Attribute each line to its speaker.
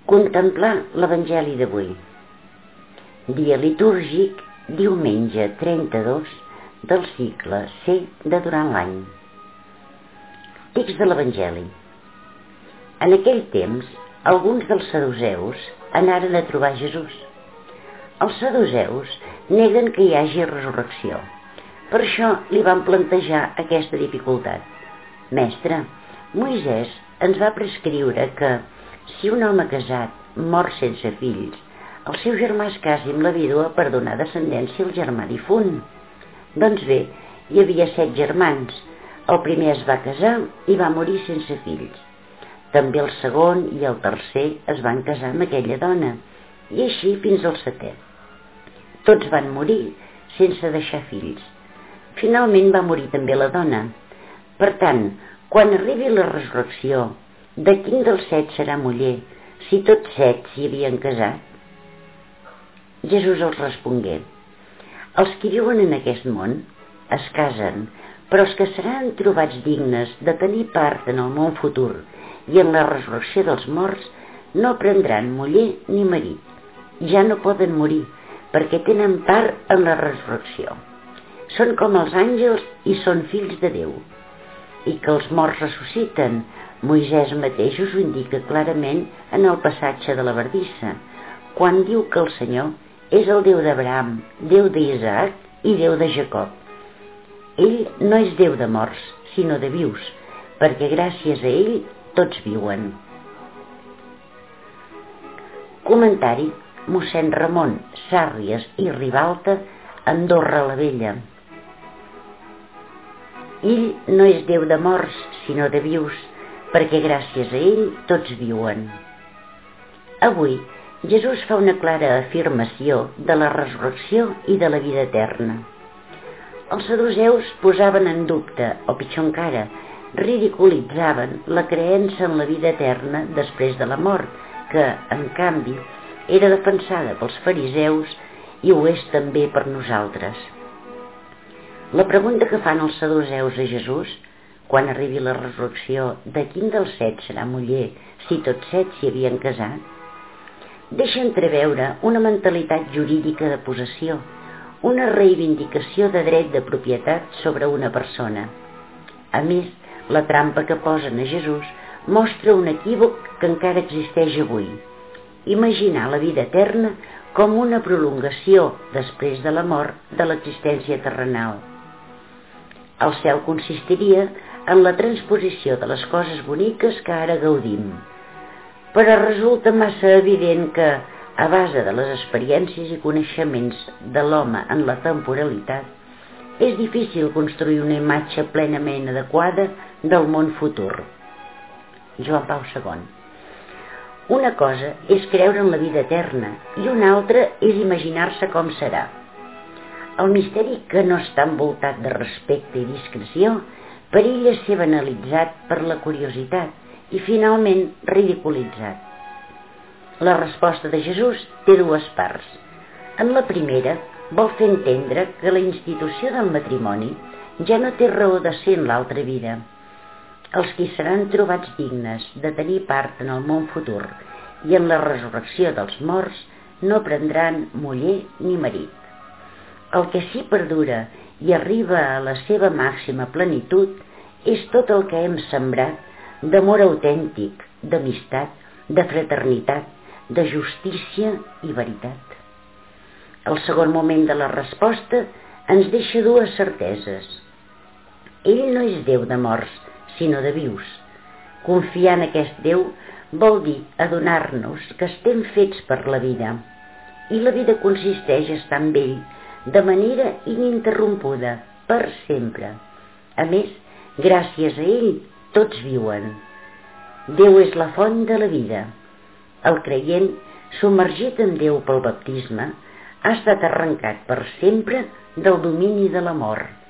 Speaker 1: Contemplar l'Evangeli d'avui. Dia litúrgic, diumenge 32 del cicle C de durant l'any. Text de l'Evangeli. En aquell temps, alguns dels saduceus anaren a trobar Jesús. Els saduceus neguen que hi hagi resurrecció. Per això li van plantejar aquesta dificultat. Mestre, Moisès ens va prescriure que, si un home casat mor sense fills, el seu germà es casi amb la vídua per donar descendència al germà difunt. Doncs bé, hi havia 7 germans. El primer es va casar i va morir sense fills. També el segon i el tercer es van casar amb aquella dona, i així fins al 7è. Tots van morir sense deixar fills. Finalment va morir també la dona. Per tant, quan arribi la resurrecció, de quin dels 7 serà muller, si tots 7 s'hi havien casat? Jesús els respongué: els qui viuen en aquest món es casen, però els que seran trobats dignes de tenir part en el món futur i en la resurrecció dels morts no prendran muller ni marit. Ja no poden morir, perquè tenen part en la resurrecció. Són com els àngels i són fills de Déu. I que els morts ressusciten, Moisès mateix us ho indica clarament en el passatge de la bardissa, quan diu que el Senyor és el Déu d'Abraham, Déu d'Isaac i Déu de Jacob. Ell no és Déu de morts, sinó de vius, perquè gràcies a ell tots viuen. Comentari: mossèn Ramon Sàrries i Ribalta, Andorra la Vella. Ell no és Déu de morts, sinó de vius, perquè gràcies a ell tots viuen. Avui, Jesús fa una clara afirmació de la resurrecció i de la vida eterna. Els saduceus posaven en dubte, o pitjor encara, ridiculitzaven la creença en la vida eterna després de la mort, que, en canvi, era defensada pels fariseus i ho és també per nosaltres. La pregunta que fan els saduceus a Jesús, quan arribi la resurrecció, de quin dels 7 serà muller, si tots 7 s'hi havien casat, deixa entreveure una mentalitat jurídica de possessió, una reivindicació de dret de propietat sobre una persona. A més, la trampa que posen a Jesús mostra un equívoc que encara existeix avui: imaginar la vida eterna com una prolongació després de la mort de l'existència terrenal. El cel consistiria en la transposició de les coses boniques que ara gaudim. Però resulta massa evident que, a base de les experiències i coneixements de l'home en la temporalitat, és difícil construir una imatge plenament adequada del món futur. Joan Pau II. Una cosa és creure en la vida eterna i una altra és imaginar-se com serà. El misteri que no està envoltat de respecte i discreció perilla ser banalitzat per la curiositat i finalment ridiculitzat. La resposta de Jesús té 2 parts. En la primera, vol fer entendre que la institució del matrimoni ja no té raó de ser en l'altra vida. Els qui seran trobats dignes de tenir part en el món futur i en la resurrecció dels morts no prendran muller ni marit. El que sí perdura i arriba a la seva màxima plenitud és tot el que hem sembrat d'amor autèntic, d'amistat, de fraternitat, de justícia i veritat. El segon moment de la resposta ens deixa 2 certeses. Ell no és Déu de morts, sinó de vius. Confiar en aquest Déu vol dir adonar-nos que estem fets per la vida, i la vida consisteix a estar amb ell de manera ininterrompuda, per sempre. A més, gràcies a ell, tots viuen. Déu és la font de la vida. El creient, submergit en Déu pel baptisme, ha estat arrencat per sempre del domini de la mort.